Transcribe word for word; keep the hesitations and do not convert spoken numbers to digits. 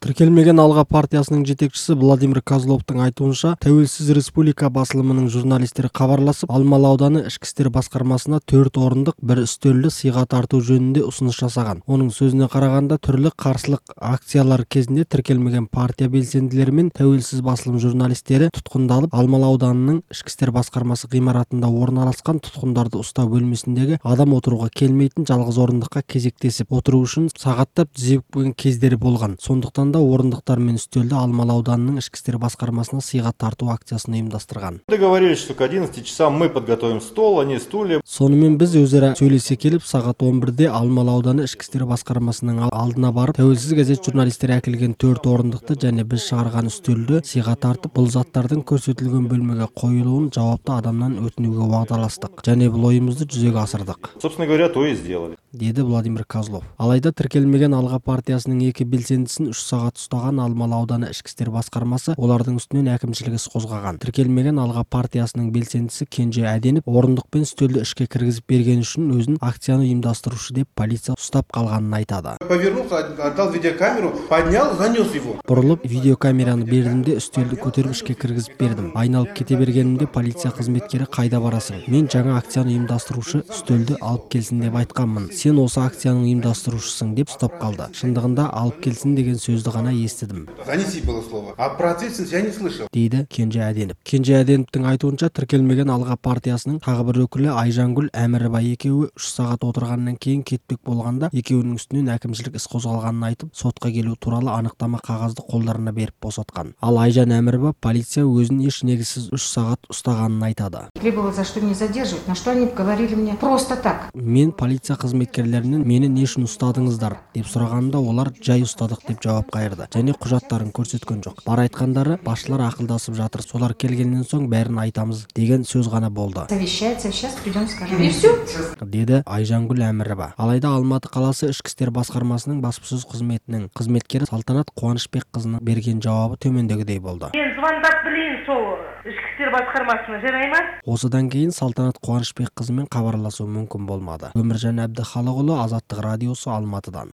Тіркелмеген Алға партиясының жетекшісі Владимир Козловтың айтуынша, Тәуелсіз Республика басылымының журналистері хабарласып, Алмалы ауданы ішкі істер басқармасына төрт орындық бір үстелді сыйға тарту жөнінде ұсыныс жасаған. Оның сөзіне қарағанда, түрлі қарсылық акциялар кезінде тіркелмеген партия белсенділері мен Тәуелсіз басылым журналистері тұтқындалып, Алмалы ауданының ішкі істер басқармасы ғимаратында орналасқан тұтқындарды ұстау бөлмесіндегі адам отыруға келмейтін жалғыз орындыққа кезектесіп отыру үшін сағаттап тізіп кездері болған. Сондықтан да орындықтар мен үстелді Алмалы ауданының ішкі істер басқармасына сыйға тарту акциясын ұйымдастырған. Договорились, что к одиннадцати часам мы подготовим стол, а не стулья. Сонымен біз өзара сөйлесе келіп, сағат он бірде Алмалы ауданы ішкі істер басқармасының алдына барып, Тәуелсіз газет журналистері әкелген төрт орындықты және біз шығарған үстелді сыйға тартып, бұл заттардың көрсетілген бөлмеге қойылуын жауапты адамнан өтінуге уағдаластық. Және бұл ойымызды жүзеге асырдық. Собственно говоря, то и сделали. Деді Владимир Козлов. Алайда тіркелмеген Алға партиясының екі белсендісін үш сағат ұстаған Алмалы ауданы ішкі істер басқармасы олардың үстінен әкімшілік іс қозғаған. Тіркелмеген Алға партиясының белсендісі Кенже Әденіп орындық пен үстелді ішке кіргізіп берген үшін өзін акцияны ұйымдастырушы деп полиция ұстап қалғанын айтады. Повернулся, отдал видеокамеру, поднял, занес его. Бұрылып видеокамераны бердім де үстелді көтеріп ішке кіргізіп бердім. Айналып кете бергенімде полиция қызметкері қайда барасың? Мен жаңа акцияны ұйымдастырушы үстелді алып келсін деп айтқанмын. Сен осы акцияның ұйымдастырушысың деп ұстап қалды. Шындығында алып келсін деген сөзді ғана естідім. Занеси было слово. А про ответственность я не слышал. Дейді Кенже Әденіп. Кенже Әденовтің айтуынша тіркелмеген Алға партиясының тағы бір өкілі Айжангүл Әмірова екеуі үш сағат отырғаннан кейін кетпек болғанда екеуінің үстінен әкімшілік іс қозғалғанын айтып, сотқа келу туралы анықтама қағазды қолдарына беріп босатқан. Ал Айжан Әмірова полиция өзін еш негізсіз үш сағат ұстағанын айтады. Требовал за что не задерживать, на что они говорили мне просто так. Мен полиция қызметкерлерінен мені не үшін ұстадыңыздар деп сұрағанда олар жай ұстадық деп жауап қайырды. Және құжаттарын көрсеткен жоқ. Бар айтқандары басшылар ақылдасып жатыр. Солар келгеннен соң бәрін айтамыз деген сөз ғана болды. Совещается, сейчас придем, скажем. И все. Деді Айжангүл Әмірова. Алайда Алматы қаласы ішкі істер басқармасының баспасөз қызметінің қызметкері Салтанат Қуанышбекқызының берген жауабы төмендегідей болды. Мен звондап білейін сол ішкі істер басқармасына, жарай ма? Осыдан кейін Салтанат Қуанышбекқызымен хабарласу мүмкін болмады. Өміржан Әбдіхалықұлы, Азаттық радиосы, Алматыдан.